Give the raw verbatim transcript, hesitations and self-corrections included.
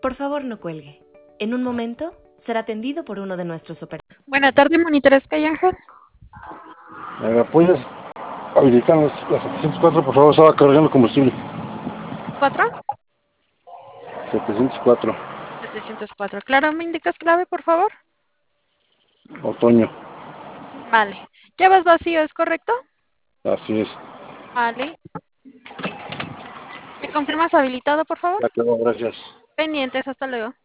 Por favor, no cuelgue. En un momento será atendido por uno de nuestros operadores. Buena tarde, Monitor Sky Ángel. ¿Me apoyas a habilitar las, las setecientos cuatro, por favor? Estaba cargando combustible. ¿Cuatro? setecientos cuatro. setecientos cuatro. Claro, ¿me indicas clave, por favor? Otoño. Vale. Llevas vacío, ¿es correcto? Así es. Vale. ¿Me confirmas habilitado, por favor? Ya quedó, gracias. Pendientes, hasta luego.